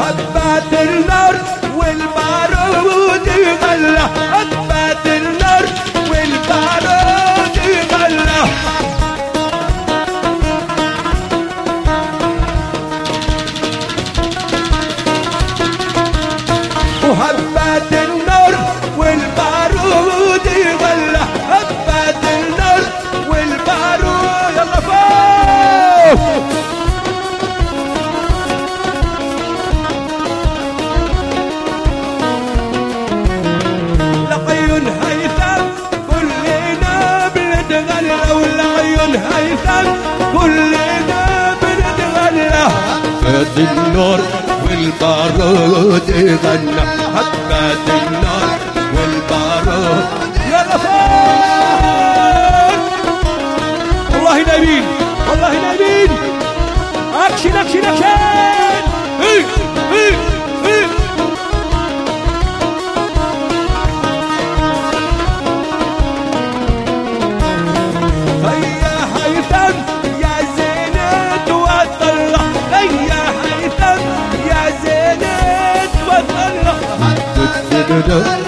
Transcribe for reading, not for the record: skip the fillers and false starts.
هبات النار والبارود يغلى، هبات النار والبارود يغلى. وهبات النار والبارود يغلى، هبات النار والبارود. يلا فوق. لعيون هيثم كلنا بنتغنى، ولعيون هيثم كلنا بنتغنى. هبات النار والبارود يغنى، هبات النار والبارود. يلا فوق. والله نبيل، والله نبيل. اكشن اكشن اكشن. هي هي هي. هيا هيثم يا زينت وطلع، هيا هيثم يا زينت وطلع.